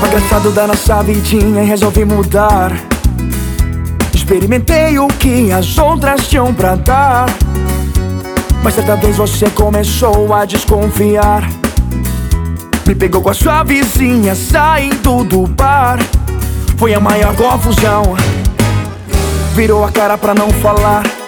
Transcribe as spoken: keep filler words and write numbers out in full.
Tava cansado da nossa vidinha e resolvi mudar. Experimentei o que as outras tinham pra dar, mas certa vez você começou a desconfiar. Me pegou com a sua vizinha saindo do bar. Foi a maior confusão. Virou a cara pra não falar.